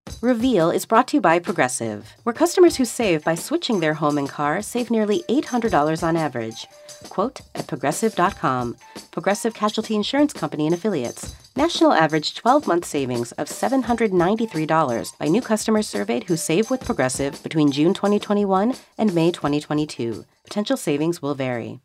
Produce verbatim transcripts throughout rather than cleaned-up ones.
Reveal is brought to you by Progressive, where customers who save by switching their home and car save nearly eight hundred dollars on average. Quote at progressive dot com. Progressive Casualty Insurance Company and Affiliates. National average twelve-month savings of seven hundred ninety-three dollars by new customers surveyed who save with Progressive between June twenty twenty-one and May twenty twenty-two. Potential savings will vary.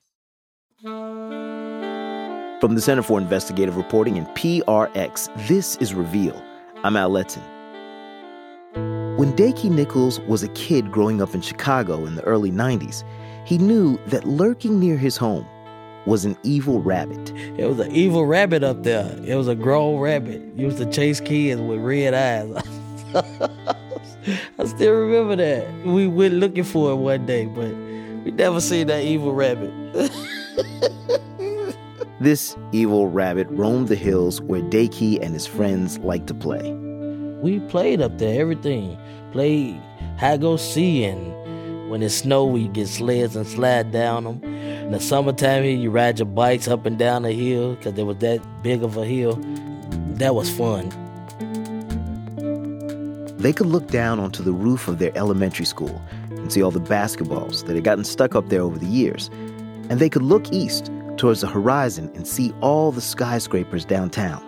From the Center for Investigative Reporting and P R X, this is Reveal. I'm Al Letson. When Dacey Nichols was a kid growing up in Chicago in the early nineties, he knew that lurking near his home was an evil rabbit. It was an evil rabbit up there. It was a grown rabbit. Used to chase kids with red eyes. I still remember that. We went looking for it one day, but we never seen that evil rabbit. This evil rabbit roamed the hills where Dacey and his friends liked to play. We played up there, everything. Played hide-go-see, and when it snowed, we get sleds and slide down them. In the summertime here, you ride your bikes up and down the hill because it was that big of a hill. That was fun. They could look down onto the roof of their elementary school and see all the basketballs that had gotten stuck up there over the years. And they could look east towards the horizon and see all the skyscrapers downtown.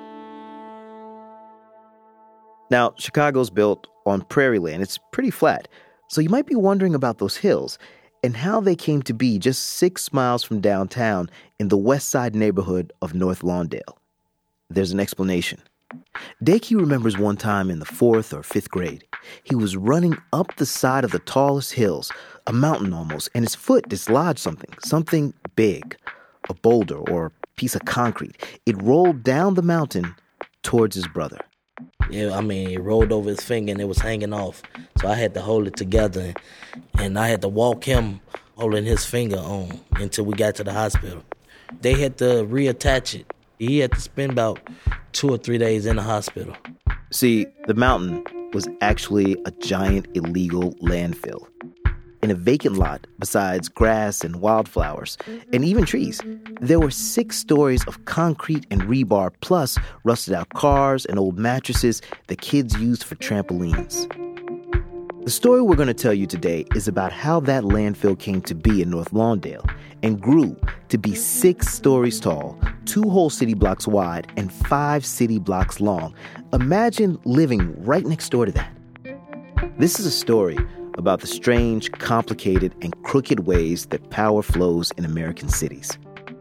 Now, Chicago's built on prairie land. It's pretty flat. So you might be wondering about those hills and how they came to be just six miles from downtown in the West Side neighborhood of North Lawndale. There's an explanation. Dacey remembers one time in the fourth or fifth grade. He was running up the side of the tallest hills, a mountain almost, and his foot dislodged something, something big, a boulder or a piece of concrete. It rolled down the mountain towards his brother. Yeah, I mean, it rolled over his finger and it was hanging off. So I had to hold it together, and I had to walk him holding his finger on until we got to the hospital. They had to reattach it. He had to spend about two or three days in the hospital. See, the mountain was actually a giant illegal landfill. In a vacant lot, besides grass and wildflowers, and even trees, there were six stories of concrete and rebar, plus rusted-out cars and old mattresses that kids used for trampolines. The story we're going to tell you today is about how that landfill came to be in North Lawndale and grew to be six stories tall, two whole city blocks wide, and five city blocks long. Imagine living right next door to that. This is a story about the strange, complicated, and crooked ways that power flows in American cities.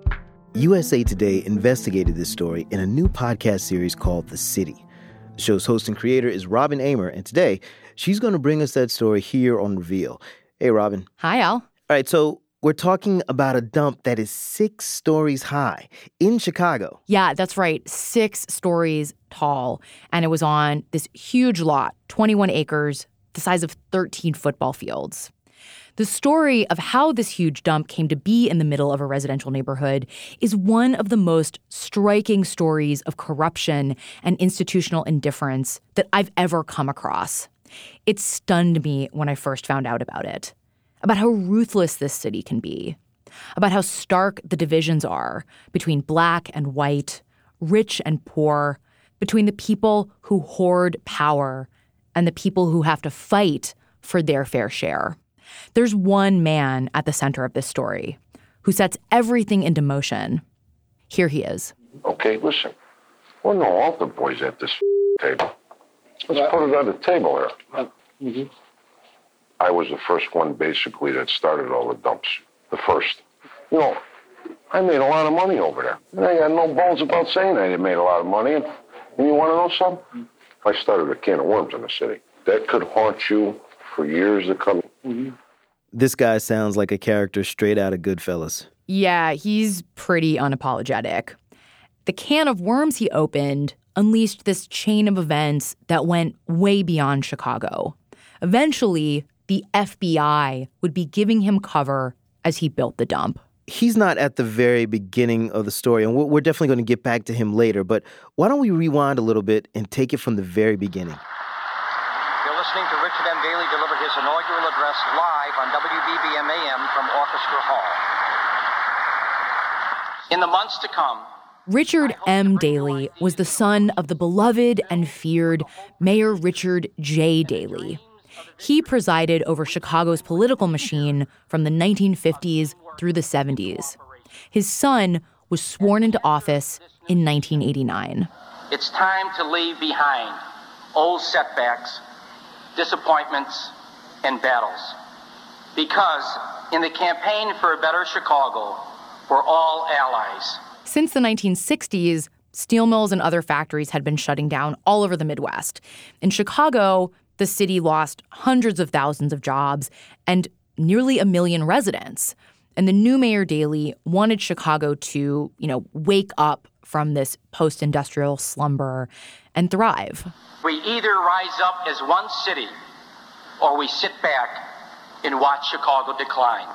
U S A Today investigated this story in a new podcast series called The City. The show's host and creator is Robin Amer, and today she's going to bring us that story here on Reveal. Hey, Robin. Hi, Al. All right, so we're talking about a dump that is six stories high in Chicago. Yeah, that's right. Six stories tall. And it was on this huge lot, twenty-one acres, the size of thirteen football fields. The story of how this huge dump came to be in the middle of a residential neighborhood is one of the most striking stories of corruption and institutional indifference that I've ever come across. It stunned me when I first found out about it, about how ruthless this city can be, about how stark the divisions are between black and white, rich and poor, between the people who hoard power and the people who have to fight for their fair share. There's one man at the center of this story who sets everything into motion. Here he is. Okay, listen. We're no altar boys at this table. Let's put it on the table here. Mm-hmm. I was the first one, basically, that started all the dumps. The first. You know, I made a lot of money over there. And I got no bones about saying I made a lot of money. And, and you want to know something? I started a can of worms in the city. That could haunt you for years to come. Mm-hmm. This guy sounds like a character straight out of Goodfellas. Yeah, he's pretty unapologetic. The can of worms he opened unleashed this chain of events that went way beyond Chicago. Eventually, the F B I would be giving him cover as he built the dump. He's not at the very beginning of the story, and we're definitely going to get back to him later, but why don't we rewind a little bit and take it from the very beginning? You're listening to Richard M. Daley deliver his inaugural address live on W B B M A M from Orchestra Hall. In the months to come, Richard M. Daley was the son of the beloved and feared Mayor Richard J. Daley. He presided over Chicago's political machine from the nineteen fifties through the seventies. His son was sworn into office in nineteen eighty-nine. It's time to leave behind old setbacks, disappointments, and battles. Because in the campaign for a better Chicago, we're all allies. Since the nineteen sixties, steel mills and other factories had been shutting down all over the Midwest. In Chicago, the city lost hundreds of thousands of jobs and nearly a million residents. And the new Mayor Daley wanted Chicago to, you know, wake up from this post-industrial slumber and thrive. We either rise up as one city or we sit back and watch Chicago decline.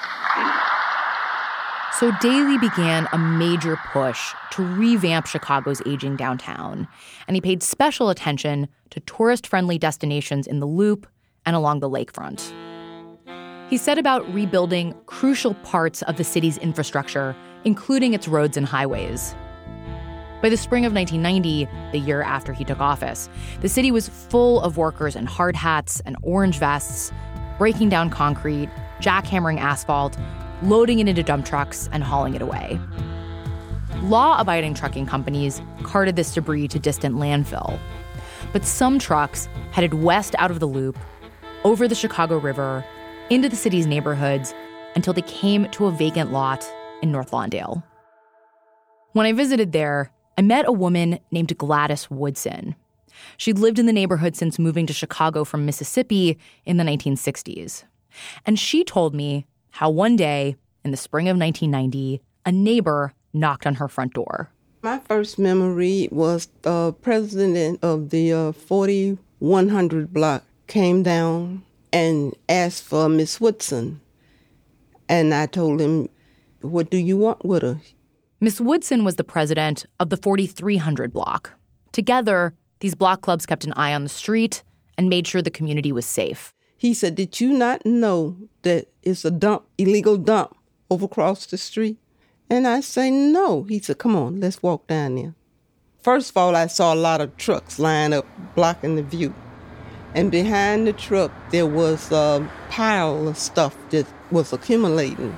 So Daley began a major push to revamp Chicago's aging downtown, and he paid special attention to tourist-friendly destinations in the Loop and along the lakefront. He set about rebuilding crucial parts of the city's infrastructure, including its roads and highways. By the spring of nineteen ninety, the year after he took office, the city was full of workers in hard hats and orange vests, breaking down concrete, jackhammering asphalt, loading it into dump trucks, and hauling it away. Law-abiding trucking companies carted this debris to distant landfill. But some trucks headed west out of the Loop, over the Chicago River, into the city's neighborhoods, until they came to a vacant lot in North Lawndale. When I visited there, I met a woman named Gladys Woodson. She'd lived in the neighborhood since moving to Chicago from Mississippi in the nineteen sixties. And she told me how one day, in the spring of nineteen ninety, a neighbor knocked on her front door. My first memory was the president of the uh, forty-one hundred block came down and asked for Miss Woodson. And I told him, what do you want with her? Miss Woodson was the president of the forty-three hundred block. Together, these block clubs kept an eye on the street and made sure the community was safe. He said, did you not know that it's a dump, illegal dump, over across the street? And I say, no. He said, come on, let's walk down there. First of all, I saw a lot of trucks lined up, blocking the view. And behind the truck, there was a pile of stuff that was accumulating.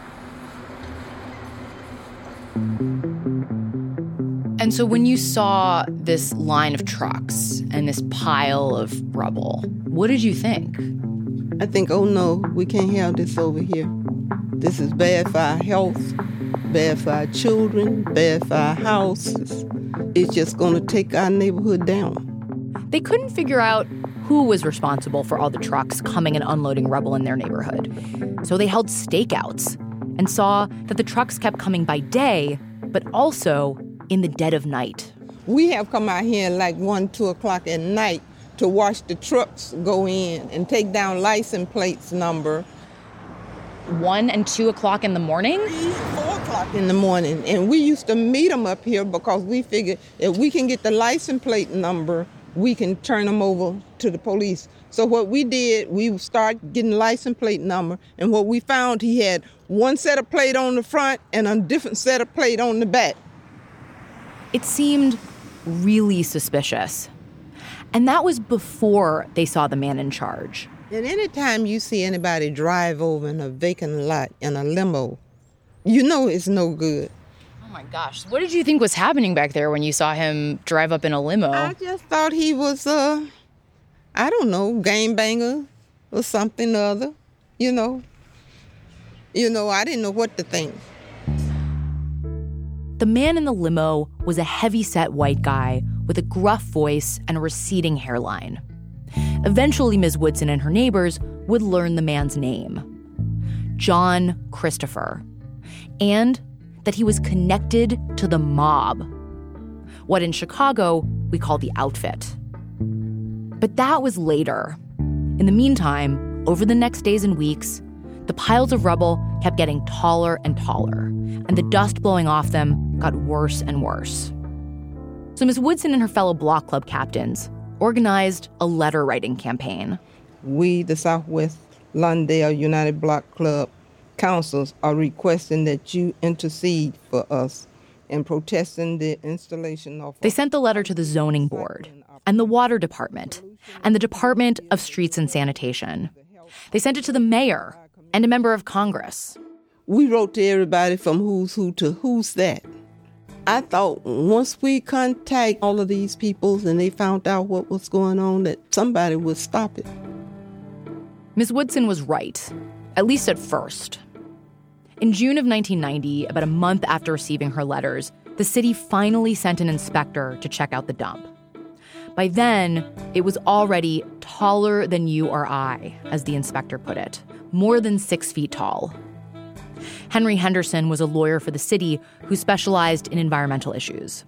And so when you saw this line of trucks and this pile of rubble, what did you think? I think, oh no, we can't have this over here. This is bad for our health, bad for our children, bad for our houses. It's just going to take our neighborhood down. They couldn't figure out who was responsible for all the trucks coming and unloading rubble in their neighborhood. So they held stakeouts and saw that the trucks kept coming by day, but also in the dead of night. We have come out here like one, two o'clock at night to watch the trucks go in and take down license plates number. One and two o'clock in the morning? Three, four o'clock in the morning. And we used to meet them up here because we figured if we can get the license plate number, we can turn them over to the police. So what we did, we started getting license plate number, and what we found, he had one set of plate on the front and a different set of plate on the back. It seemed really suspicious. And that was before they saw the man in charge. And anytime you see anybody drive over in a vacant lot in a limo, you know it's no good. Oh my gosh. What did you think was happening back there when you saw him drive up in a limo? I just thought he was, uh, I don't know, gangbanger or something or other, you know. You know, I didn't know what to think. The man in the limo was a heavy-set white guy with a gruff voice and a receding hairline. Eventually, Miz Woodson and her neighbors would learn the man's name, John Christopher, and that he was connected to the mob, what in Chicago we call the outfit. But that was later. In the meantime, over the next days and weeks, the piles of rubble kept getting taller and taller, and the dust blowing off them got worse and worse. So Miz Woodson and her fellow block club captains organized a letter-writing campaign. We, the Southwest Lawndale United Block Club councils, are requesting that you intercede for us and protesting the installation of... They sent the letter to the zoning board and the water department and the Department of Streets and Sanitation. They sent it to the mayor and a member of Congress. We wrote to everybody from who's who to who's that. I thought once we contact all of these people and they found out what was going on, that somebody would stop it. Miz Woodson was right, at least at first. In June of nineteen ninety, about a month after receiving her letters, the city finally sent an inspector to check out the dump. By then, it was already taller than you or I, as the inspector put it, more than six feet tall. Henry Henderson was a lawyer for the city who specialized in environmental issues.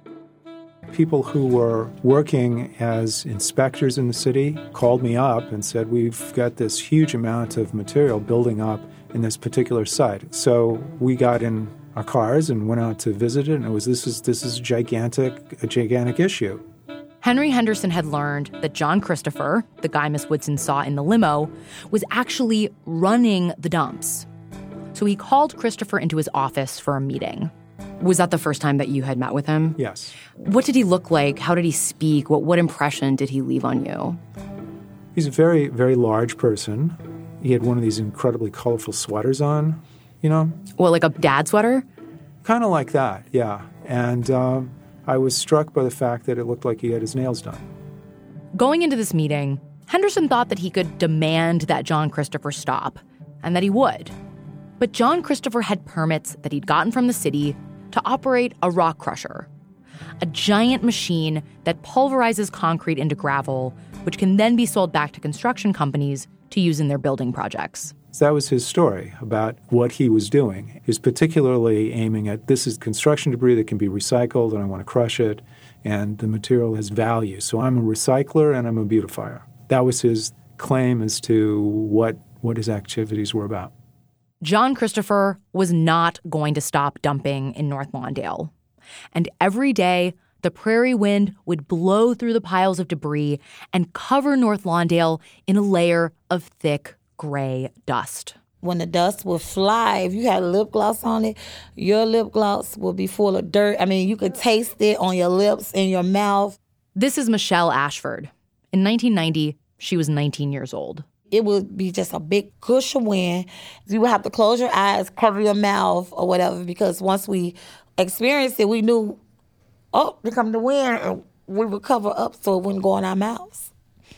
People who were working as inspectors in the city called me up and said, we've got this huge amount of material building up in this particular site. So we got in our cars and went out to visit it, and it was this is this is gigantic, a gigantic issue. Henry Henderson had learned that John Christopher, the guy Miss Woodson saw in the limo, was actually running the dumps. So he called Christopher into his office for a meeting. Was that the first time that you had met with him? Yes. What did he look like? How did he speak? What what impression did he leave on you? He's a very, very large person. He had one of these incredibly colorful sweaters on, you know? Well, like a dad sweater? Kind of like that, yeah. And um, I was struck by the fact that it looked like he had his nails done. Going into this meeting, Henderson thought that he could demand that John Christopher stop, and that he would. But John Christopher had permits that he'd gotten from the city to operate a rock crusher, a giant machine that pulverizes concrete into gravel, which can then be sold back to construction companies to use in their building projects. So that was his story about what he was doing. He was particularly aiming at, this is construction debris that can be recycled, and I want to crush it, and the material has value. So I'm a recycler and I'm a beautifier. That was his claim as to what, what his activities were about. John Christopher was not going to stop dumping in North Lawndale. And every day, the prairie wind would blow through the piles of debris and cover North Lawndale in a layer of thick gray dust. When the dust would fly, if you had lip gloss on it, your lip gloss would be full of dirt. I mean, you could taste it on your lips and your mouth. This is Michelle Ashford. In nineteen ninety, she was nineteen years old. It would be just a big gush of wind. You would have to close your eyes, cover your mouth or whatever, because once we experienced it, we knew, oh, here come the wind, and we would cover up so it wouldn't go in our mouths.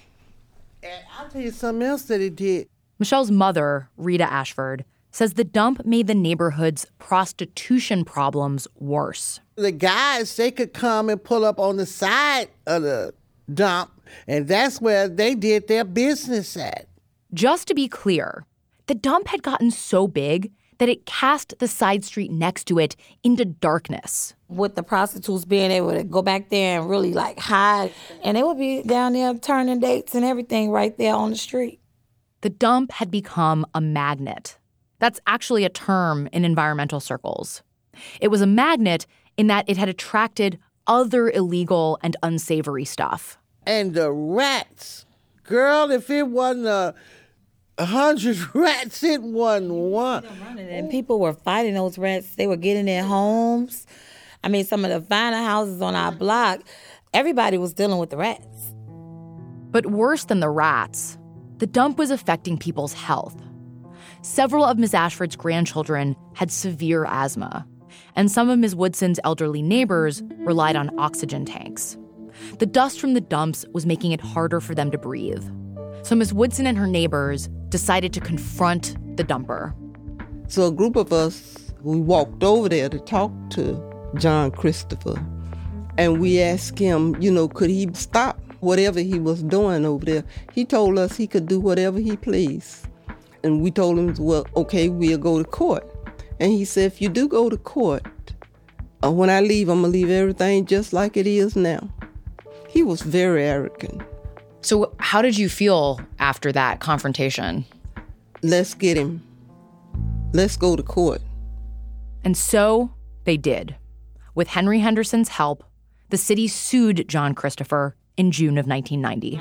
And I'll tell you something else that it did. Michelle's mother, Rita Ashford, says the dump made the neighborhood's prostitution problems worse. The guys, they could come and pull up on the side of the dump, and that's where they did their business at. Just to be clear, the dump had gotten so big that it cast the side street next to it into darkness. With the prostitutes being able to go back there and really like hide, and they would be down there turning dates and everything right there on the street. The dump had become a magnet. That's actually a term in environmental circles. It was a magnet in that it had attracted other illegal and unsavory stuff. And the rats. Girl, if it wasn't a A hundred rats, it wasn't one. And people were fighting those rats. They were getting in homes. I mean, some of the finer houses on our block, everybody was dealing with the rats. But worse than the rats, the dump was affecting people's health. Several of Miz Ashford's grandchildren had severe asthma, and some of Miz Woodson's elderly neighbors relied on oxygen tanks. The dust from the dumps was making it harder for them to breathe. So Miz Woodson and her neighbors decided to confront the dumper. So a group of us, we walked over there to talk to John Christopher. And we asked him, you know, could he stop whatever he was doing over there? He told us he could do whatever he pleased. And we told him, well, okay, we'll go to court. And he said, if you do go to court, uh, when I leave, I'm going to leave everything just like it is now. He was very arrogant. So how did you feel after that confrontation? Let's get him. Let's go to court. And so they did. With Henry Henderson's help, the city sued John Christopher in June of nineteen ninety.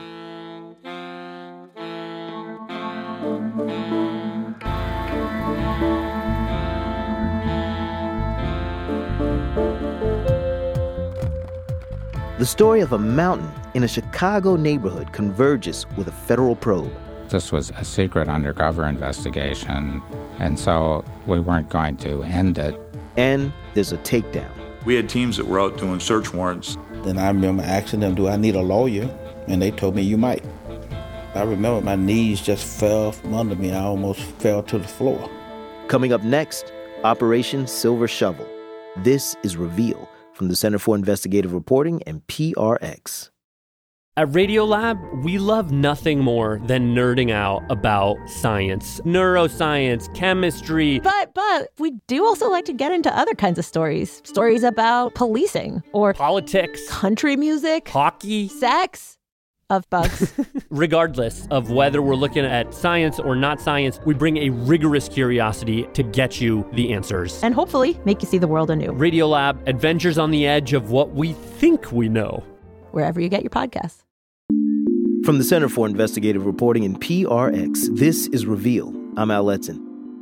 The story of a mountain in a Chicago neighborhood converges with a federal probe. This was a secret undercover investigation, and so we weren't going to end it. And there's a takedown. We had teams that were out doing search warrants. Then I remember asking them, do I need a lawyer? And they told me, you might. I remember my knees just fell from under me. I almost fell to the floor. Coming up next, Operation Silver Shovel. This is Reveal from the Center for Investigative Reporting and P R X. At Radiolab, we love nothing more than nerding out about science, neuroscience, chemistry. But, but we do also like to get into other kinds of stories. Stories about policing or politics, country music, hockey, sex, of bugs. Regardless of whether we're looking at science or not science, we bring a rigorous curiosity to get you the answers. And hopefully make you see the world anew. Radiolab, adventures on the edge of what we think we know. Wherever you get your podcasts. From the Center for Investigative Reporting and P R X, this is Reveal. I'm Al Letson.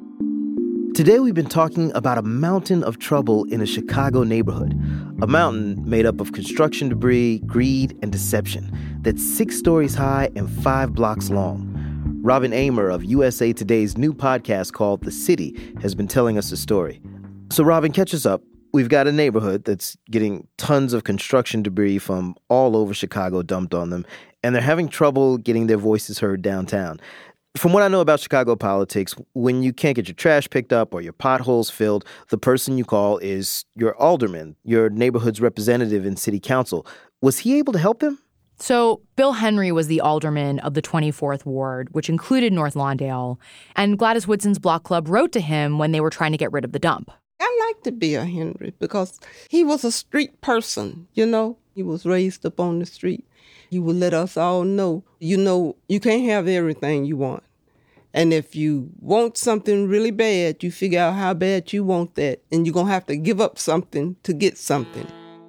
Today we've been talking about a mountain of trouble in a Chicago neighborhood. A mountain made up of construction debris, greed, and deception that's six stories high and five blocks long. Robin Amer of U S A Today's new podcast called The City has been telling us the story. So Robin, catch us up. We've got a neighborhood that's getting tons of construction debris from all over Chicago dumped on them, and they're having trouble getting their voices heard downtown. From what I know about Chicago politics, when you can't get your trash picked up or your potholes filled, the person you call is your alderman, your neighborhood's representative in city council. Was he able to help them? So Bill Henry was the alderman of the twenty-fourth Ward, which included North Lawndale, and Gladys Woodson's Block Club wrote to him when they were trying to get rid of the dump. I liked Bill Henry because he was a street person, you know. He was raised up on the street. He would let us all know, you know, you can't have everything you want. And if you want something really bad, you figure out how bad you want that, and you're going to have to give up something to get something.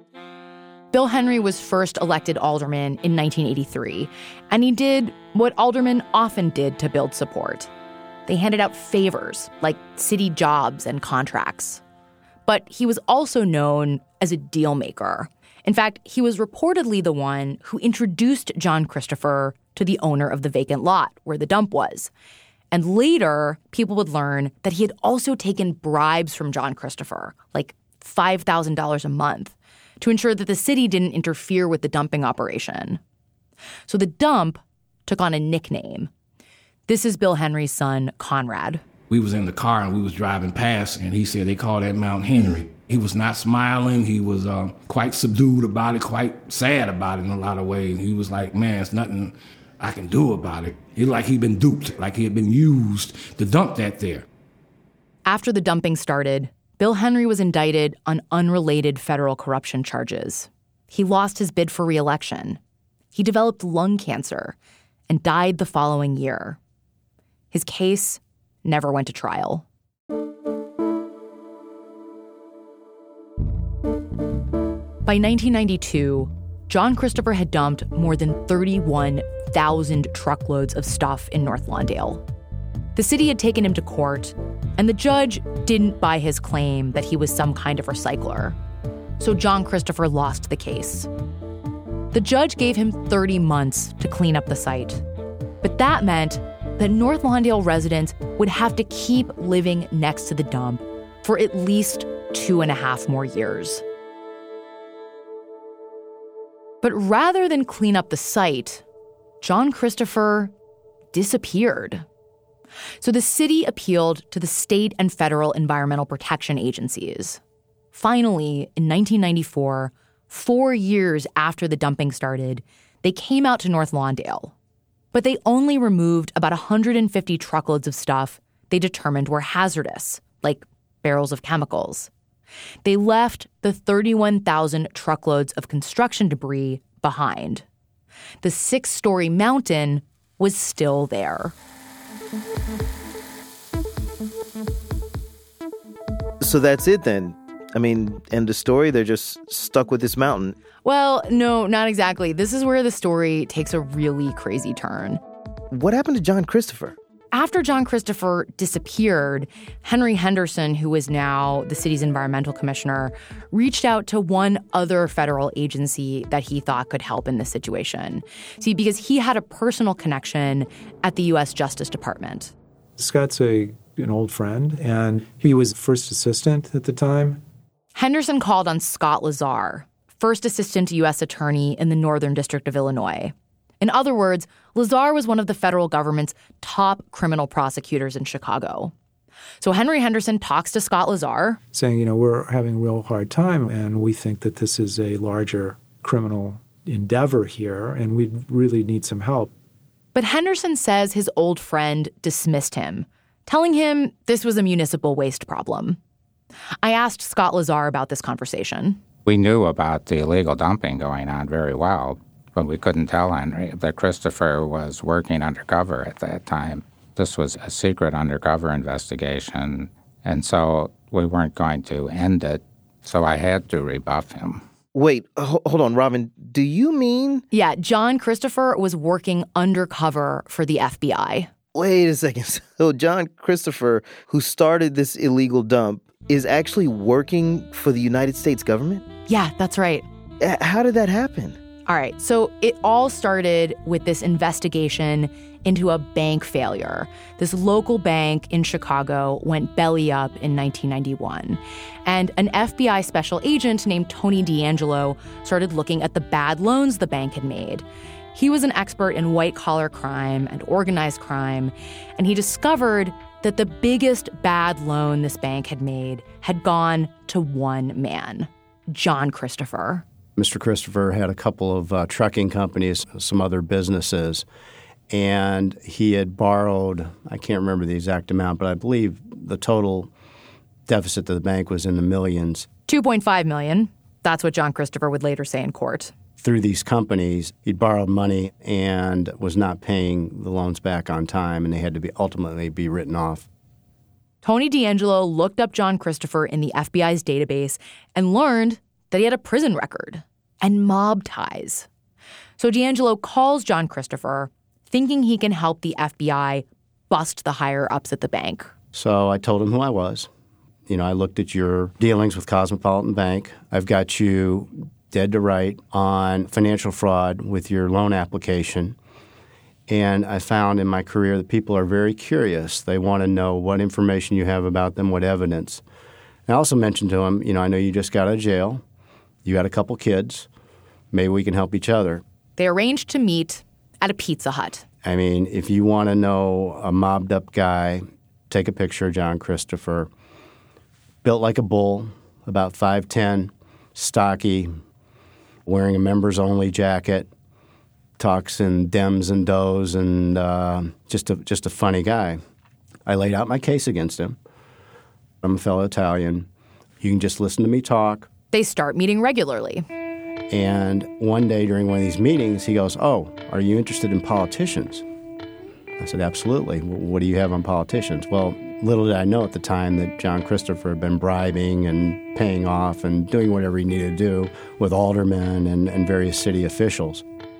Bill Henry was first elected alderman in nineteen eighty-three, and he did what aldermen often did to build support. They handed out favors, like city jobs and contracts. But he was also known as a deal maker. In fact, he was reportedly the one who introduced John Christopher to the owner of the vacant lot where the dump was. And later, people would learn that he had also taken bribes from John Christopher, like five thousand dollars a month, to ensure that the city didn't interfere with the dumping operation. So the dump took on a nickname. This is Bill Henry's son, Conrad. We was in the car and we was driving past, and he said they call that Mount Henry. He was not smiling. He was uh, quite subdued about it, quite sad about it in a lot of ways. He was like, man, it's nothing I can do about it. He like he'd been duped, like he had been used to dump that there. After the dumping started, Bill Henry was indicted on unrelated federal corruption charges. He lost his bid for re-election. He developed lung cancer and died the following year. His case never went to trial. By nineteen ninety-two, John Christopher had dumped more than thirty-one thousand truckloads of stuff in North Lawndale. The city had taken him to court, and the judge didn't buy his claim that he was some kind of recycler. So John Christopher lost the case. The judge gave him thirty months to clean up the site. But that meant that North Lawndale residents would have to keep living next to the dump for at least two and a half more years. But rather than clean up the site, John Christopher disappeared. So the city appealed to the state and federal environmental protection agencies. Finally, in nineteen ninety-four, four years after the dumping started, they came out to North Lawndale. But they only removed about one hundred fifty truckloads of stuff they determined were hazardous, like barrels of chemicals. They left the thirty-one thousand truckloads of construction debris behind. The six-story mountain was still there. So that's it then? I mean, end of story? They're just stuck with this mountain? Well, no, not exactly. This is where the story takes a really crazy turn. What happened to John Christopher? After John Christopher disappeared, Henry Henderson, who is now the city's environmental commissioner, reached out to one other federal agency that he thought could help in this situation. See, because he had a personal connection at the U S Justice Department. Scott's a, an old friend, and he was first assistant at the time. Henderson called on Scott Lazar, first assistant U S attorney in the Northern District of Illinois. In other words, Lazar was one of the federal government's top criminal prosecutors in Chicago. So Henry Henderson talks to Scott Lazar, saying, you know, we're having a real hard time, and we think that this is a larger criminal endeavor here, and we really need some help. But Henderson says his old friend dismissed him, telling him this was a municipal waste problem. I asked Scott Lazar about this conversation. We knew about the illegal dumping going on very well, but we couldn't tell Henry that Christopher was working undercover at that time. This was a secret undercover investigation, and so we weren't going to end it, so I had to rebuff him. Wait, ho- hold on, Robin. Do you mean... Yeah, John Christopher was working undercover for the F B I. Wait a second. So John Christopher, who started this illegal dump, is actually working for the United States government? Yeah, that's right. Uh, how did that happen? All right, so it all started with this investigation into a bank failure. This local bank in Chicago went belly up in nineteen ninety-one. And an F B I special agent named Tony D'Angelo started looking at the bad loans the bank had made. He was an expert in white-collar crime and organized crime, and he discovered that the biggest bad loan this bank had made had gone to one man, John Christopher. Mister Christopher had a couple of uh, trucking companies, some other businesses, and he had borrowed, I can't remember the exact amount, but I believe the total deficit to the bank was in the millions. two point five million dollars. That's what John Christopher would later say in court. Through these companies, he'd borrowed money and was not paying the loans back on time, and they had to be ultimately be written off. Tony D'Angelo looked up John Christopher in the F B I's database and learned that he had a prison record and mob ties. So D'Angelo calls John Christopher, thinking he can help the F B I bust the higher-ups at the bank. So I told him who I was. You know, I looked at your dealings with Cosmopolitan Bank. I've got you dead to right on financial fraud with your loan application. And I found in my career that people are very curious. They want to know what information you have about them, what evidence. And I also mentioned to him, you know, I know you just got out of jail. You got a couple kids. Maybe we can help each other. They arranged to meet at a Pizza Hut. I mean, if you want to know a mobbed-up guy, take a picture of John Christopher. Built like a bull, about five ten, stocky, wearing a members-only jacket, talks in dems and does, and uh, just a just a funny guy. I laid out my case against him. I'm a fellow Italian. You can just listen to me talk. They start meeting regularly. And one day during one of these meetings, he goes, "Oh, are you interested in politicians?" I said, "Absolutely. What do you have on politicians?" Well, little did I know at the time that John Christopher had been bribing and paying off and doing whatever he needed to do with aldermen and, and various city officials.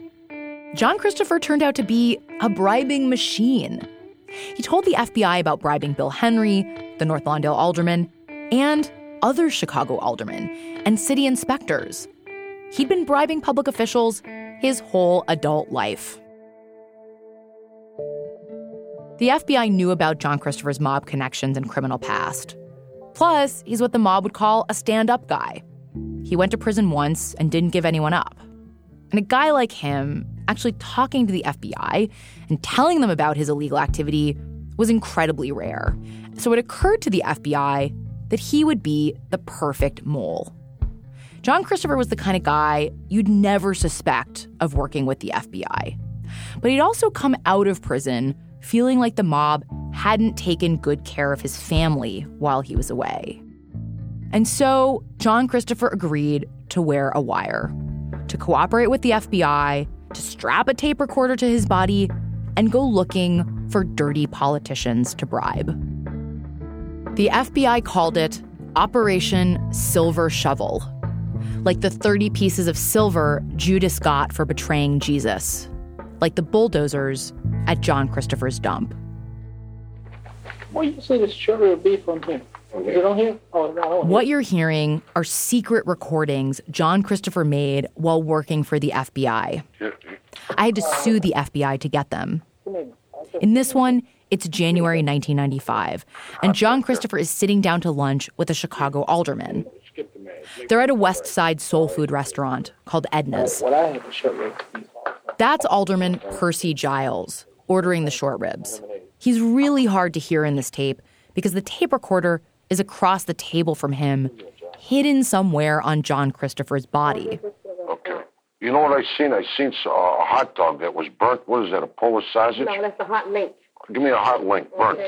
John Christopher turned out to be a bribing machine. He told the F B I about bribing Bill Henry, the North Lawndale alderman, and other Chicago aldermen and city inspectors. He'd been bribing public officials his whole adult life. The F B I knew about John Christopher's mob connections and criminal past. Plus, he's what the mob would call a stand-up guy. He went to prison once and didn't give anyone up. And a guy like him, actually talking to the F B I and telling them about his illegal activity, was incredibly rare. So it occurred to the F B I that he would be the perfect mole. John Christopher was the kind of guy you'd never suspect of working with the F B I. But he'd also come out of prison feeling like the mob hadn't taken good care of his family while he was away. And so John Christopher agreed to wear a wire, to cooperate with the F B I, to strap a tape recorder to his body, and go looking for dirty politicians to bribe. The F B I called it Operation Silver Shovel, like the thirty pieces of silver Judas got for betraying Jesus, like the bulldozers at John Christopher's dump. Where you see this short rib beef from here? Is it on here? Oh, it's not on here. What you're hearing are secret recordings John Christopher made while working for the F B I. I had to sue the F B I to get them. In this one, it's January nineteen ninety-five, and John Christopher is sitting down to lunch with a Chicago alderman. They're at a West Side soul food restaurant called Edna's. That's Alderman Percy Giles ordering the short ribs. He's really hard to hear in this tape because the tape recorder is across the table from him, hidden somewhere on John Christopher's body. Okay. You know what I seen? I seen a hot dog that was burnt. What is that, a Polish sausage? No, that's a hot link. Give me a hot link, burnt.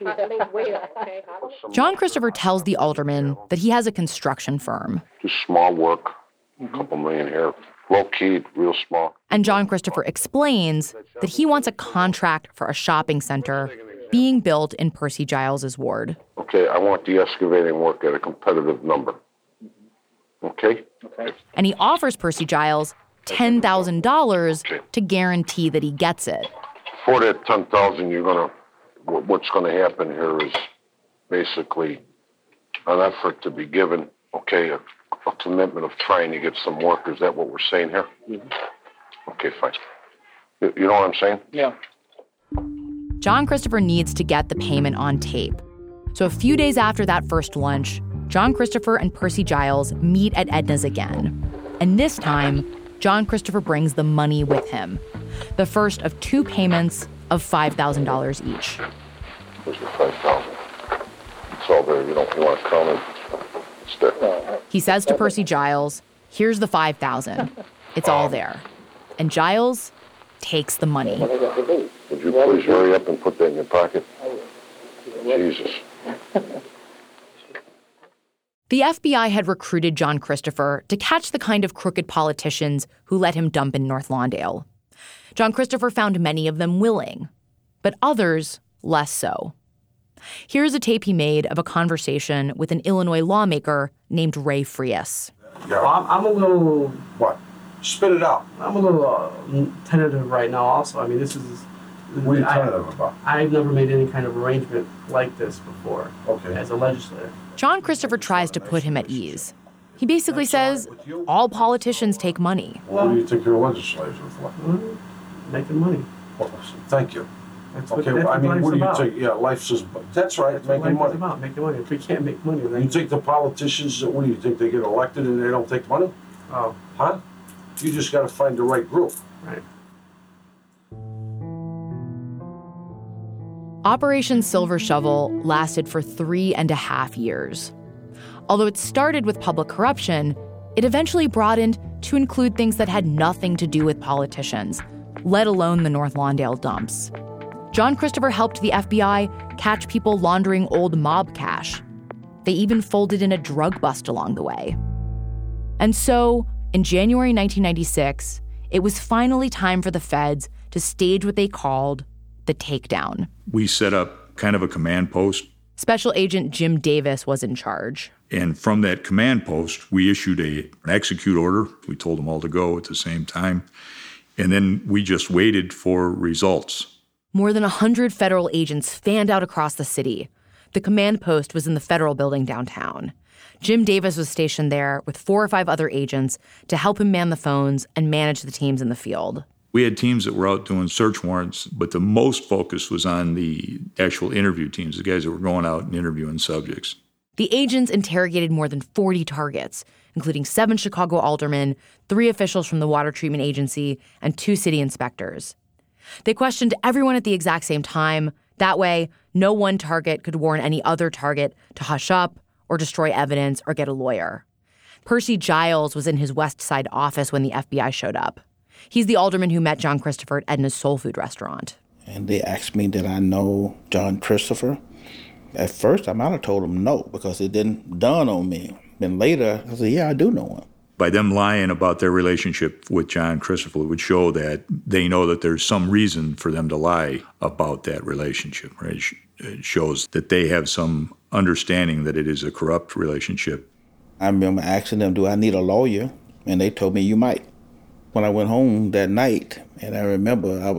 John Christopher tells the alderman that he has a construction firm. Do small work, a couple million here. Low-key, real small. And John Christopher explains that he wants a contract for a shopping center being built in Percy Giles' ward. Okay, I want the excavating work at a competitive number. Okay? Okay. And he offers Percy Giles ten thousand dollars okay. to guarantee that he gets it. For that ten thousand dollars, you're going to, what's going to happen here is basically an effort to be given, okay, a, a commitment of trying to get some work. Is that what we're saying here? Mm-hmm. Okay, fine. You, you know what I'm saying? Yeah. John Christopher needs to get the payment on tape. So a few days after that first lunch, John Christopher and Percy Giles meet at Edna's again. And this time, John Christopher brings the money with him. The first of two payments of five thousand dollars each. Where's the five thousand dollars? It's all there. You don't you want to come and it's there. He says to Percy Giles, here's the five thousand dollars. It's all there. And Giles takes the money. Would you please hurry up and put that in your pocket? Jesus. The F B I had recruited John Christopher to catch the kind of crooked politicians who let him dump in North Lawndale. John Christopher found many of them willing, but others less so. Here's a tape he made of a conversation with an Illinois lawmaker named Ray Frias. Yeah. Well, I'm, I'm a little... What? Spit it out. I'm a little uh, tentative right now also. I mean, this is... What are you I, tentative about? I've never made any kind of arrangement like this before okay. as a legislator. John Christopher tries to put him at ease. He basically says all politicians take money. Well, what do you think your legislators are for? Mm-hmm. Making money. Well, thank you. That's okay, what, well, I mean, what do you about. think? Yeah, life's just, that's right, that's making money. About, making money. If we can't make money, then... You think the politicians, what do you think, they get elected and they don't take money? Oh. Huh? You just got to find the right group. Right. Operation Silver Shovel lasted for three and a half years. Although it started with public corruption, it eventually broadened to include things that had nothing to do with politicians, let alone the North Lawndale dumps. John Christopher helped the F B I catch people laundering old mob cash. They even folded in a drug bust along the way. And so, in January nineteen ninety-six, it was finally time for the feds to stage what they called the takedown. We set up kind of a command post. Special Agent Jim Davis was in charge. And from that command post, we issued a, an execute order. We told them all to go at the same time. And then we just waited for results. More than one hundred federal agents fanned out across the city. The command post was in the federal building downtown. Jim Davis was stationed there with four or five other agents to help him man the phones and manage the teams in the field. We had teams that were out doing search warrants, but the most focus was on the actual interview teams, the guys that were going out and interviewing subjects. The agents interrogated more than forty targets, including seven Chicago aldermen, three officials from the Water Treatment Agency, and two city inspectors. They questioned everyone at the exact same time. That way, no one target could warn any other target to hush up or destroy evidence or get a lawyer. Percy Giles was in his West Side office when the F B I showed up. He's the alderman who met John Christopher at Edna's soul food restaurant. And they asked me, did I know John Christopher? At first, I might have told them no, because it didn't dawn on me. Then later, I said, yeah, I do know him. By them lying about their relationship with John Christopher, it would show that they know that there's some reason for them to lie about that relationship. Right? It shows that they have some understanding that it is a corrupt relationship. I remember asking them, do I need a lawyer? And they told me, you might. When I went home that night, and I remember I was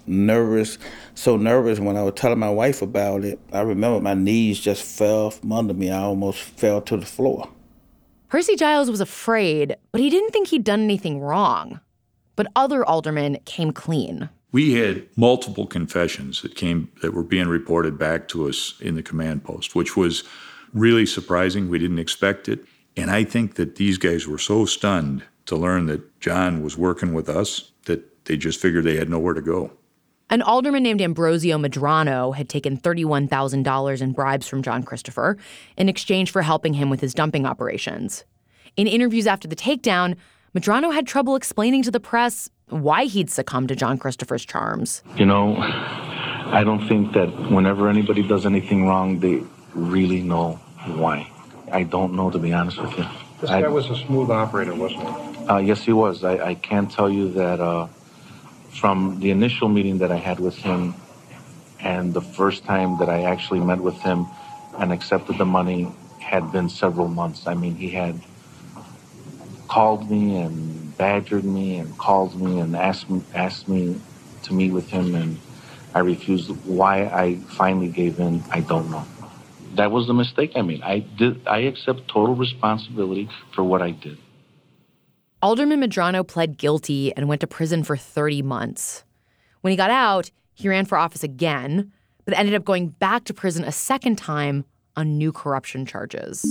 nervous, so nervous when I was telling my wife about it. I remember my knees just fell from under me. I almost fell to the floor. Percy Giles was afraid, but he didn't think he'd done anything wrong. But other aldermen came clean. We had multiple confessions that came that were being reported back to us in the command post, which was really surprising. We didn't expect it. And I think that these guys were so stunned to learn that John was working with us that they just figured they had nowhere to go. An alderman named Ambrosio Medrano had taken thirty-one thousand dollars in bribes from John Christopher in exchange for helping him with his dumping operations. In interviews after the takedown, Medrano had trouble explaining to the press why he'd succumbed to John Christopher's charms. You know, I don't think that whenever anybody does anything wrong, they really know why. I don't know, to be honest with you. This I, guy was a smooth operator, wasn't he? Uh, yes, he was. I, I can tell you that uh, from the initial meeting that I had with him and the first time that I actually met with him and accepted the money had been several months. I mean, he had called me and badgered me and called me and asked me, asked me to meet with him, and I refused. Why I finally gave in, I don't know. That was the mistake I made. I did. I accept total responsibility for what I did. Alderman Medrano pled guilty and went to prison for thirty months. When he got out, he ran for office again, but ended up going back to prison a second time on new corruption charges.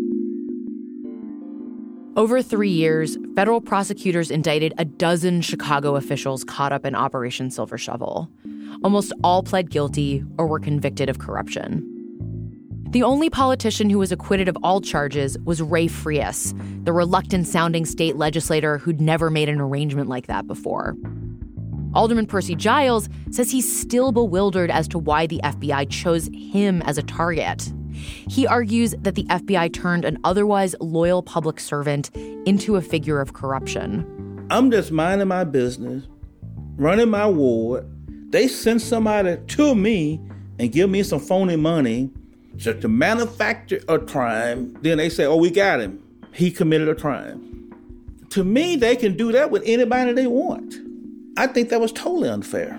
Over three years, federal prosecutors indicted a dozen Chicago officials caught up in Operation Silver Shovel. Almost all pled guilty or were convicted of corruption. The only politician who was acquitted of all charges was Ray Frias, the reluctant-sounding state legislator who'd never made an arrangement like that before. Alderman Percy Giles says he's still bewildered as to why the F B I chose him as a target. He argues that the F B I turned an otherwise loyal public servant into a figure of corruption. I'm just minding my business, running my ward. They send somebody to me and give me some phony money just to manufacture a crime. Then they say, oh, we got him. He committed a crime. To me, they can do that with anybody they want. I think that was totally unfair.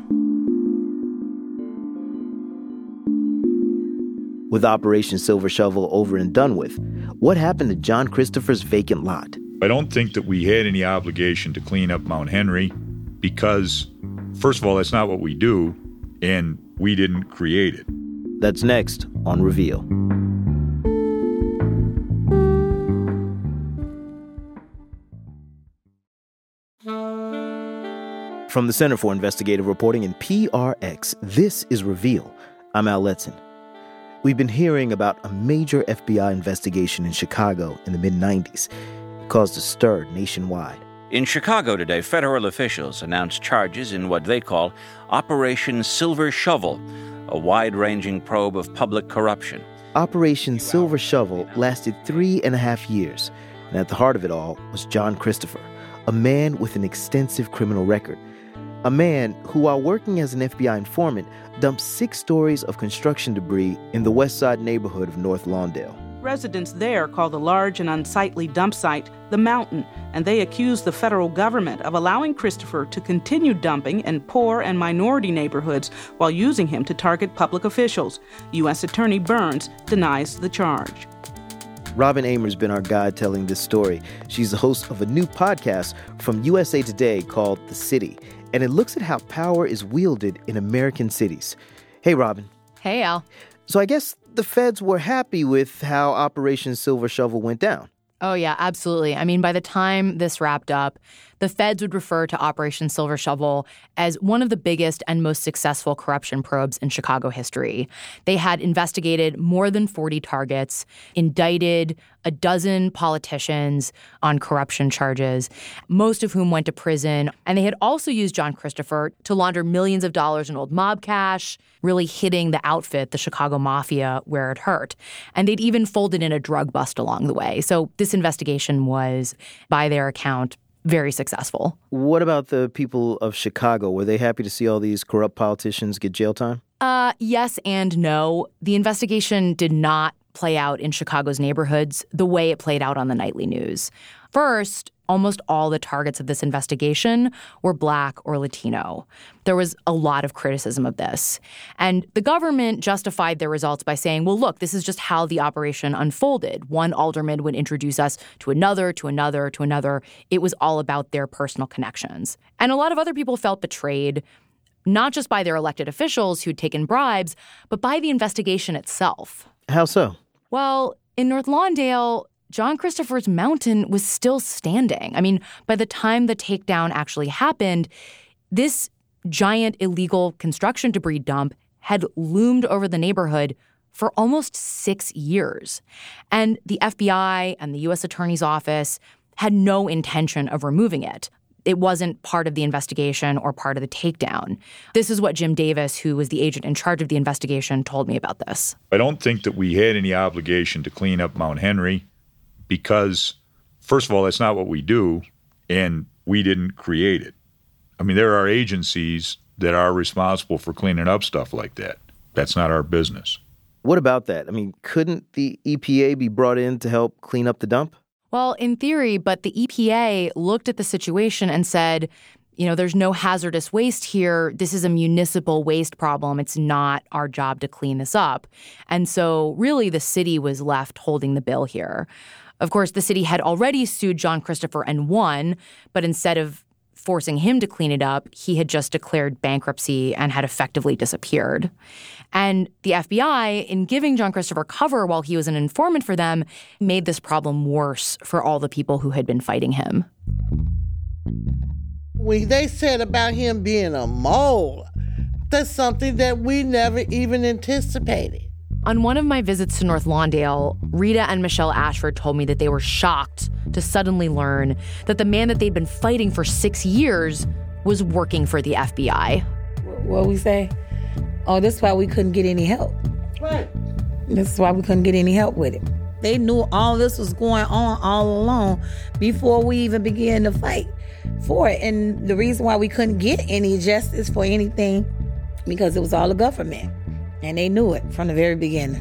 With Operation Silver Shovel over and done with, what happened to John Christopher's vacant lot? I don't think that we had any obligation to clean up Mount Henry because, first of all, that's not what we do, and we didn't create it. That's next on Reveal. From the Center for Investigative Reporting in P R X, this is Reveal. I'm Al Letson. We've been hearing about a major F B I investigation in Chicago in the mid nineties. It caused a stir nationwide. In Chicago today, federal officials announced charges in what they call Operation Silver Shovel, a wide-ranging probe of public corruption. Operation Silver Shovel lasted three and a half years, and at the heart of it all was John Christopher, a man with an extensive criminal record. A man who, while working as an F B I informant, dumped six stories of construction debris in the West Side neighborhood of North Lawndale. Residents there call the large and unsightly dump site the Mountain, and they accuse the federal government of allowing Christopher to continue dumping in poor and minority neighborhoods while using him to target public officials. U S Attorney Burns denies the charge. Robin Amer's been our guide telling this story. She's the host of a new podcast from U S A Today called The City, and it looks at how power is wielded in American cities. Hey, Robin. Hey, Al. So I guess the feds were happy with how Operation Silver Shovel went down. Oh, yeah, absolutely. I mean, by the time this wrapped up, the feds would refer to Operation Silver Shovel as one of the biggest and most successful corruption probes in Chicago history. They had investigated more than forty targets, indicted a dozen politicians on corruption charges, most of whom went to prison. And they had also used John Christopher to launder millions of dollars in old mob cash, really hitting the outfit, the Chicago Mafia, where it hurt. And they'd even folded in a drug bust along the way. So this investigation was, by their account, very successful. What about the people of Chicago? Were they happy to see all these corrupt politicians get jail time? Uh, yes and no. The investigation did not play out in Chicago's neighborhoods the way it played out on the nightly news. First, almost all the targets of this investigation were Black or Latino. There was a lot of criticism of this. And the government justified their results by saying, well, look, this is just how the operation unfolded. One alderman would introduce us to another, to another, to another. It was all about their personal connections. And a lot of other people felt betrayed, not just by their elected officials who'd taken bribes, but by the investigation itself. How so? Well, in North Lawndale, John Christopher's mountain was still standing. I mean, by the time the takedown actually happened, this giant illegal construction debris dump had loomed over the neighborhood for almost six years. And the F B I and the U S Attorney's Office had no intention of removing it. It wasn't part of the investigation or part of the takedown. This is what Jim Davis, who was the agent in charge of the investigation, told me about this. I don't think that we had any obligation to clean up Mount Henry because, first of all, that's not what we do, and we didn't create it. I mean, there are agencies that are responsible for cleaning up stuff like that. That's not our business. What about that? I mean, couldn't the E P A be brought in to help clean up the dump? Well, in theory, but the E P A looked at the situation and said, you know, there's no hazardous waste here. This is a municipal waste problem. It's not our job to clean this up. And so really the city was left holding the bill here. Of course, the city had already sued John Christopher and won, but instead of forcing him to clean it up, he had just declared bankruptcy and had effectively disappeared. And the F B I, in giving John Christopher cover while he was an informant for them, made this problem worse for all the people who had been fighting him. When they said about him being a mole, that's something that we never even anticipated. On one of my visits to North Lawndale, Rita and Michelle Ashford told me that they were shocked to suddenly learn that the man that they'd been fighting for six years was working for the F B I. What we say? Oh, this is why we couldn't get any help. Right. This is why we couldn't get any help with it. They knew all this was going on all along before we even began to fight for it. And the reason why we couldn't get any justice for anything, because it was all the government. And they knew it from the very beginning.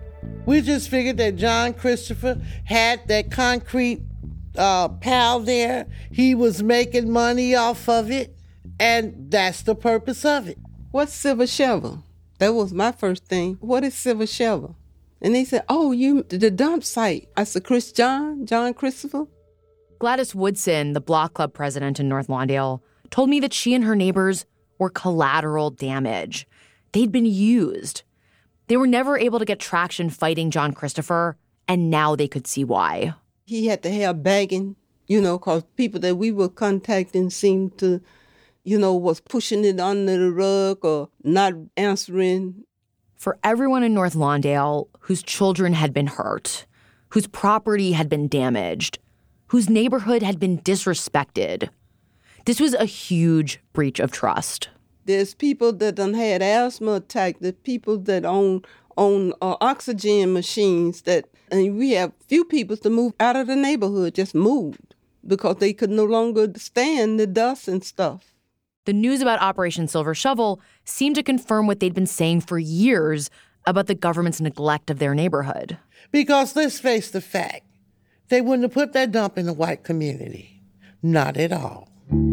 We just figured that John Christopher had that concrete uh, pal there. He was making money off of it, and that's the purpose of it. What's Silver Shovel? That was my first thing. What is Silver Shovel? And they said, oh, you the dump site. I said, Chris John, John Christopher? Gladys Woodson, the block club president in North Lawndale, told me that she and her neighbors were collateral damage. They'd been used. They were never able to get traction fighting John Christopher, and now they could see why. He had to have bagging, you know, because people that we were contacting seemed to, you know, was pushing it under the rug or not answering. For everyone in North Lawndale whose children had been hurt, whose property had been damaged, whose neighborhood had been disrespected, this was a huge breach of trust. There's people that done had asthma attack. There's people that own own uh, oxygen machines. That and we have few people to move out of the neighborhood, just moved because they could no longer stand the dust and stuff. The news about Operation Silver Shovel seemed to confirm what they'd been saying for years about the government's neglect of their neighborhood. Because let's face the fact, they wouldn't have put that dump in the white community. Not at all.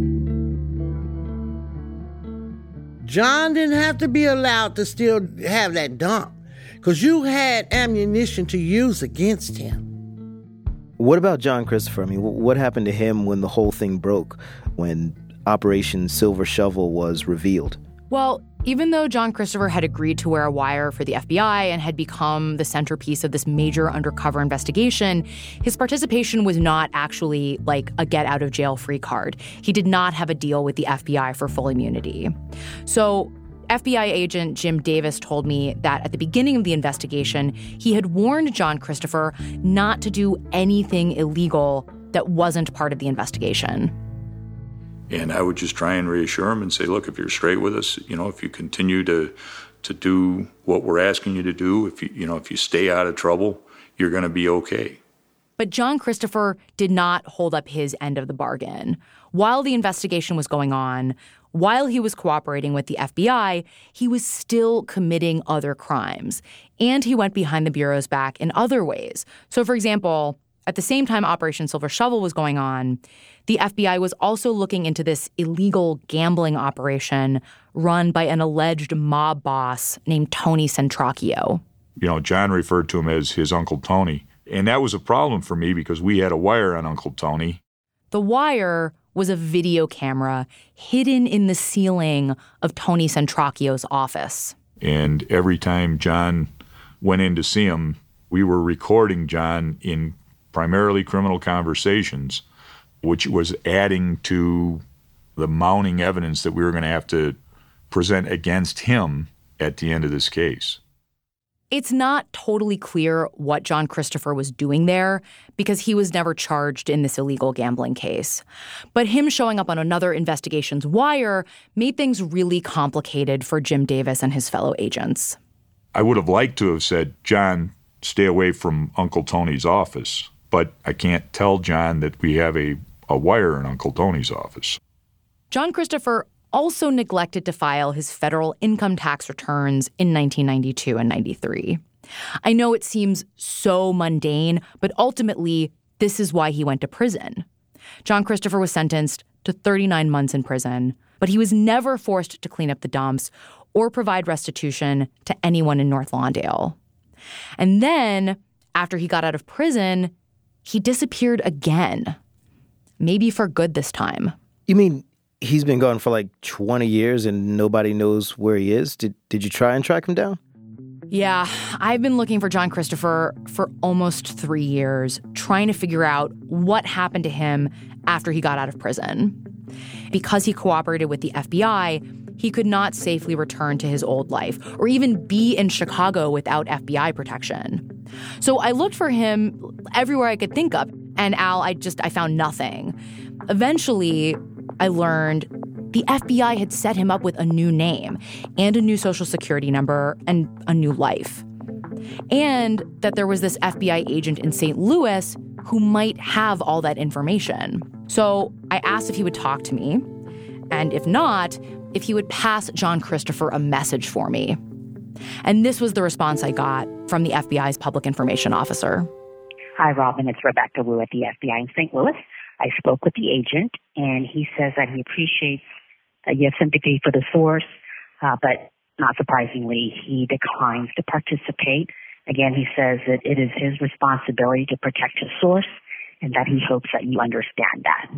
John didn't have to be allowed to still have that dump because you had ammunition to use against him. What about John Christopher? I mean, what happened to him when the whole thing broke, when Operation Silver Shovel was revealed? Well, even though John Christopher had agreed to wear a wire for the F B I and had become the centerpiece of this major undercover investigation, his participation was not actually like a get-out-of-jail-free card. He did not have a deal with the F B I for full immunity. So F B I agent Jim Davis told me that at the beginning of the investigation, he had warned John Christopher not to do anything illegal that wasn't part of the investigation. And I would just try and reassure him and say, look, if you're straight with us, you know, if you continue to to do what we're asking you to do, if you you know, if you stay out of trouble, you're going to be okay. But John Christopher did not hold up his end of the bargain. While the investigation was going on, while he was cooperating with the F B I, he was still committing other crimes. And he went behind the Bureau's back in other ways. So, for example, at the same time Operation Silver Shovel was going on, the F B I was also looking into this illegal gambling operation run by an alleged mob boss named Tony Centracchio. You know, John referred to him as his Uncle Tony. And that was a problem for me because we had a wire on Uncle Tony. The wire was a video camera hidden in the ceiling of Tony Centracchio's office. And every time John went in to see him, we were recording John in primarily criminal conversations, which was adding to the mounting evidence that we were going to have to present against him at the end of this case. It's not totally clear what John Christopher was doing there because he was never charged in this illegal gambling case. But him showing up on another investigation's wire made things really complicated for Jim Davis and his fellow agents. I would have liked to have said, John, stay away from Uncle Tony's office. But I can't tell John that we have a, a wire in Uncle Tony's office. John Christopher also neglected to file his federal income tax returns in nineteen ninety-two and ninety-three. I know it seems so mundane, but ultimately, this is why he went to prison. John Christopher was sentenced to thirty-nine months in prison, but he was never forced to clean up the dumps or provide restitution to anyone in North Lawndale. And then, after he got out of prison, he disappeared again. Maybe for good this time. You mean he's been gone for like twenty years and nobody knows where he is? Did did you try and track him down? Yeah, I've been looking for John Christopher for almost three years, trying to figure out what happened to him after he got out of prison. Because he cooperated with the F B I, he could not safely return to his old life or even be in Chicago without F B I protection. So I looked for him everywhere I could think of, and Al, I just, I found nothing. Eventually, I learned the F B I had set him up with a new name and a new social security number and a new life. And that there was this F B I agent in Saint Louis who might have all that information. So I asked if he would talk to me, and if not, if he would pass John Christopher a message for me. And this was the response I got from the F B I's public information officer. Hi, Robin. It's Rebecca Wu at the F B I in Saint Louis. I spoke with the agent, and he says that he appreciates that you have sympathy for the source, uh, but not surprisingly, he declines to participate. Again, he says that it is his responsibility to protect his source, and that he hopes that you understand that.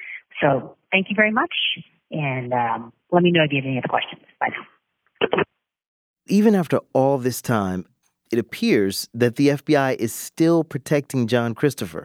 So thank you very much, and um, let me know if you have any other questions. Bye now. Even after all this time, it appears that the F B I is still protecting John Christopher.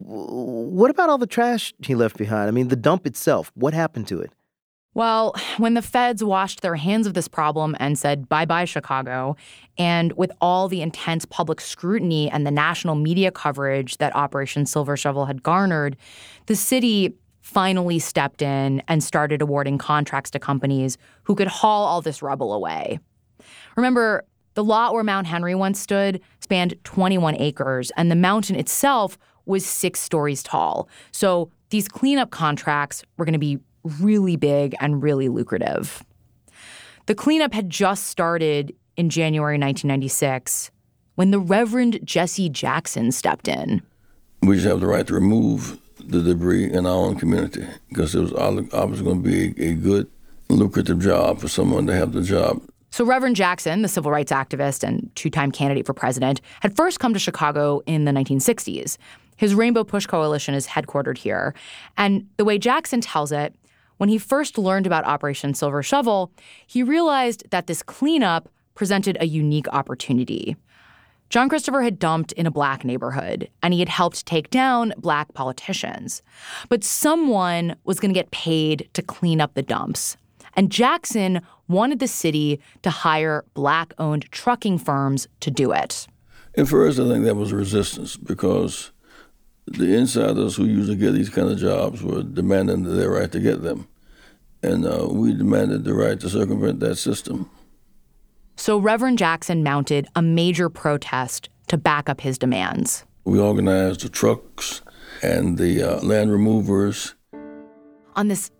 What about all the trash he left behind? I mean, the dump itself, what happened to it? Well, when the feds washed their hands of this problem and said, bye-bye, Chicago, and with all the intense public scrutiny and the national media coverage that Operation Silver Shovel had garnered, the city finally stepped in and started awarding contracts to companies who could haul all this rubble away. Remember, the lot where Mount Henry once stood spanned twenty-one acres, and the mountain itself was six stories tall. So these cleanup contracts were going to be really big and really lucrative. The cleanup had just started in January nineteen ninety-six when the Reverend Jesse Jackson stepped in. We just have the right to remove the debris in our own community because it was obviously going to be a, a good, lucrative job for someone to have the job. So Reverend Jackson, the civil rights activist and two-time candidate for president, had first come to Chicago in the nineteen sixties. His Rainbow Push Coalition is headquartered here. And the way Jackson tells it, when he first learned about Operation Silver Shovel, he realized that this cleanup presented a unique opportunity. John Christopher had dumped in a black neighborhood, and he had helped take down black politicians. But someone was going to get paid to clean up the dumps. And Jackson wanted the city to hire black-owned trucking firms to do it. At first, I think that was resistance because the insiders who usually get these kind of jobs were demanding their right to get them. And uh, we demanded the right to circumvent that system. So Reverend Jackson mounted a major protest to back up his demands. We organized the trucks and the uh, land removers. On this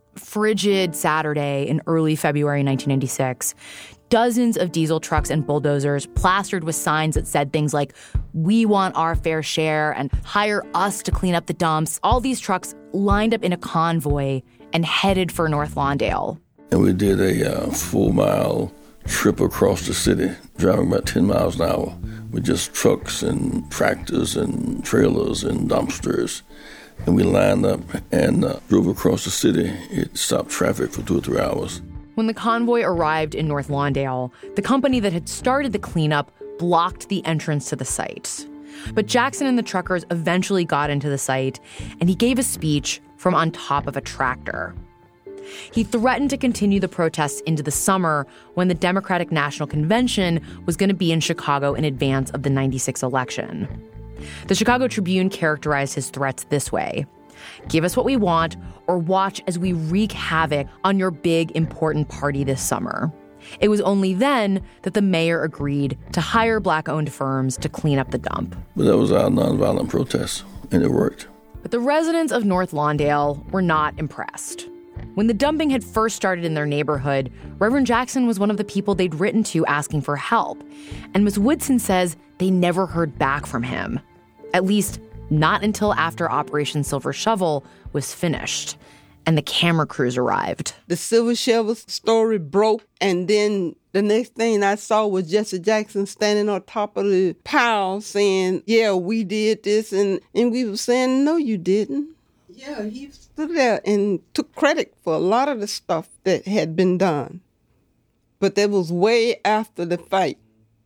frigid Saturday in early February nineteen ninety-six, dozens of diesel trucks and bulldozers plastered with signs that said things like, "We want our fair share," and "Hire us to clean up the dumps." All these trucks lined up in a convoy and headed for North Lawndale. And we did a uh, full mile trip across the city, driving about ten miles an hour with just trucks and tractors and trailers and dumpsters. And we lined up and uh, drove across the city. It stopped traffic for two or three hours. When the convoy arrived in North Lawndale, the company that had started the cleanup blocked the entrance to the site. But Jackson and the truckers eventually got into the site, and he gave a speech from on top of a tractor. He threatened to continue the protests into the summer when the Democratic National Convention was going to be in Chicago in advance of the ninety-six election. The Chicago Tribune characterized his threats this way: "Give us what we want, or watch as we wreak havoc on your big, important party this summer." It was only then that the mayor agreed to hire black-owned firms to clean up the dump. But that was our nonviolent protest, and it worked. But the residents of North Lawndale were not impressed. When the dumping had first started in their neighborhood, Reverend Jackson was one of the people they'd written to asking for help. And Miz Woodson says they never heard back from him. At least, not until after Operation Silver Shovel was finished and the camera crews arrived. The Silver Shovel story broke, and then the next thing I saw was Jesse Jackson standing on top of the pile saying, "Yeah, we did this," and, and we were saying, "No, you didn't." Yeah, he stood there and took credit for a lot of the stuff that had been done. But that was way after the fight.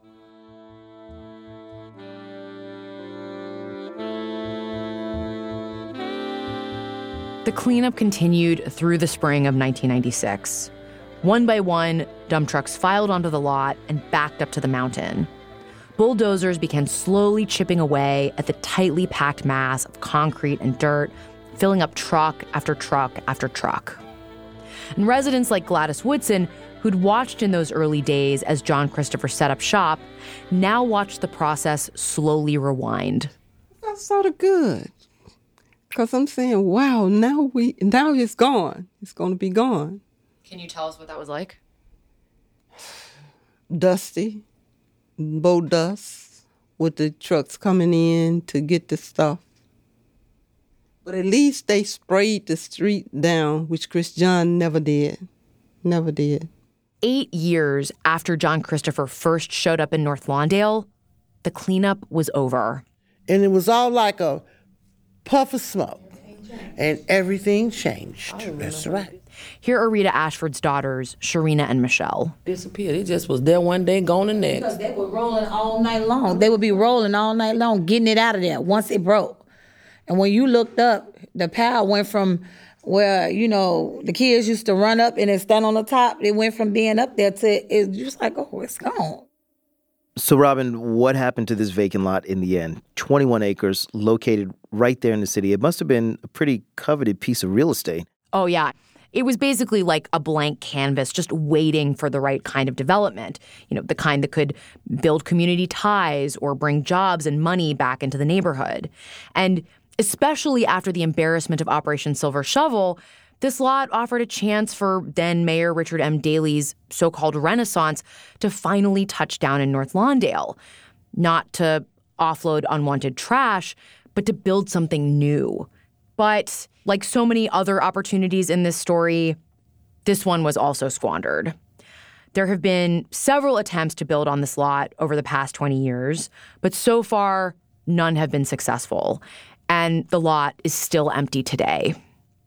The cleanup continued through the spring of nineteen ninety-six. One by one, dump trucks filed onto the lot and backed up to the mountain. Bulldozers began slowly chipping away at the tightly packed mass of concrete and dirt, filling up truck after truck after truck. And residents like Gladys Woodson, who'd watched in those early days as John Christopher set up shop, now watched the process slowly rewind. That's sort of good. Because I'm saying, wow, now we now it's gone. It's going to be gone. Can you tell us what that was like? Dusty, bow dust, with the trucks coming in to get the stuff. But at least they sprayed the street down, which Chris John never did. Never did. Eight years after John Christopher first showed up in North Lawndale, the cleanup was over. And it was all like a puff of smoke, and everything changed. That's right. Here are Rita Ashford's daughters, Sharina and Michelle. Disappeared. It just was there one day, gone the next. Because they were rolling all night long. They would be rolling all night long, getting it out of there once it broke. And when you looked up, the pile went from where, you know, the kids used to run up and then stand on the top. It went from being up there to, it's just like, oh, it's gone. So, Robin, what happened to this vacant lot in the end? twenty-one acres located right there in the city. It must have been a pretty coveted piece of real estate. Oh, yeah. It was basically like a blank canvas, just waiting for the right kind of development. You know, the kind that could build community ties or bring jobs and money back into the neighborhood. And especially after the embarrassment of Operation Silver Shovel, this lot offered a chance for then Mayor Richard M. Daley's so-called renaissance to finally touch down in North Lawndale. Not to offload unwanted trash, but to build something new. But like so many other opportunities in this story, this one was also squandered. There have been several attempts to build on this lot over the past twenty years, but so far, none have been successful. And the lot is still empty today.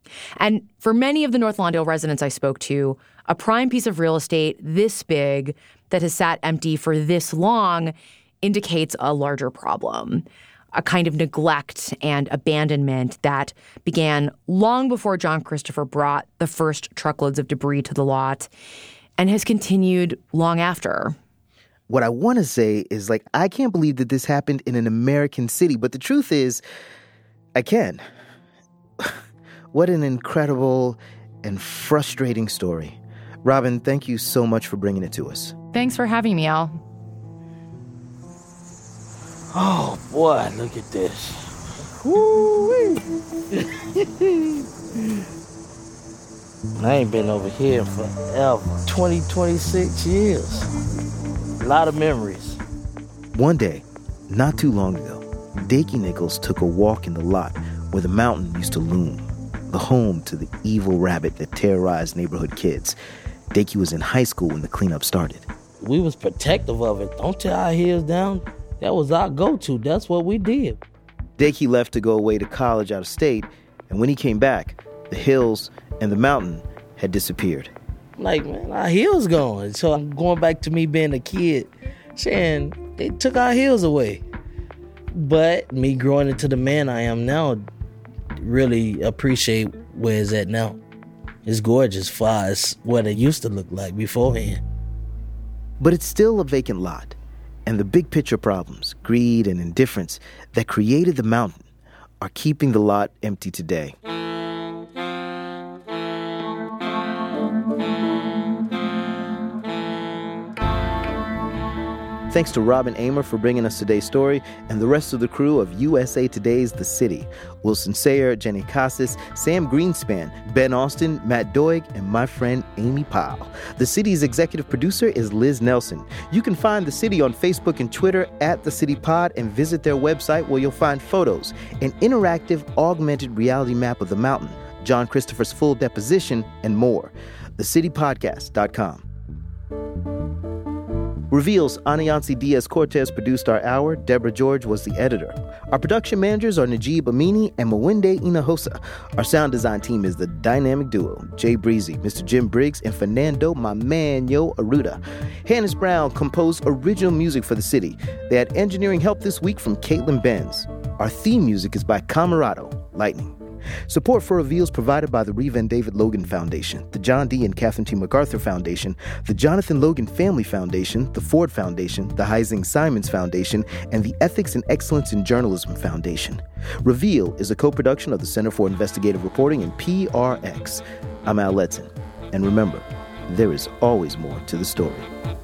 And for many of the North Lawndale residents I spoke to, a prime piece of real estate this big that has sat empty for this long indicates a larger problem, a kind of neglect and abandonment that began long before John Christopher brought the first truckloads of debris to the lot and has continued long after. What I want to say is, like, I can't believe that this happened in an American city, but the truth is, I can. What an incredible and frustrating story. Robin, thank you so much for bringing it to us. Thanks for having me, Al. Oh, boy, look at this. Woo-wee. I ain't been over here forever. twenty, twenty-six years. A lot of memories. One day, not too long ago, Dakey Nichols took a walk in the lot where the mountain used to loom, the home to the evil rabbit that terrorized neighborhood kids. Dakey was in high school when the cleanup started. We was protective of it. Don't tear our heels down. That was our go-to. That's what we did. Dakey left to go away to college out of state, and when he came back, the hills and the mountain had disappeared. Like, man, our hills gone. So I'm going back to me being a kid, saying they took our hills away. But me growing into the man I am now, really appreciate where it's at now. It's gorgeous far as what it used to look like beforehand. But it's still a vacant lot, and the big picture problems, greed and indifference that created the mountain are keeping the lot empty today. Thanks to Robin Amer for bringing us today's story and the rest of the crew of U S A Today's The City. Wilson Sayer, Jenny Casas, Sam Greenspan, Ben Austin, Matt Doig, and my friend Amy Powell. The City's executive producer is Liz Nelson. You can find The City on Facebook and Twitter at The City Pod and visit their website where you'll find photos, an interactive augmented reality map of the mountain, John Christopher's full deposition, and more. the city podcast dot com. Reveal's Anayansi Diaz-Cortez produced our hour. Deborah George was the editor. Our production managers are Najib Amini and Mwende Inahosa. Our sound design team is the dynamic duo, Jay Breezy, Mister Jim Briggs, and Fernando "My Man Yo" Aruda. Hannes Brown composed original music for The City. They had engineering help this week from Caitlin Benz. Our theme music is by Camerado, Lightning. Support for Reveal is provided by the Reeve and David Logan Foundation, the John D. and Catherine T. MacArthur Foundation, the Jonathan Logan Family Foundation, the Ford Foundation, the Heising Simons Foundation, and the Ethics and Excellence in Journalism Foundation. Reveal is a co-production of the Center for Investigative Reporting and P R X. I'm Al Letson. And remember, there is always more to the story.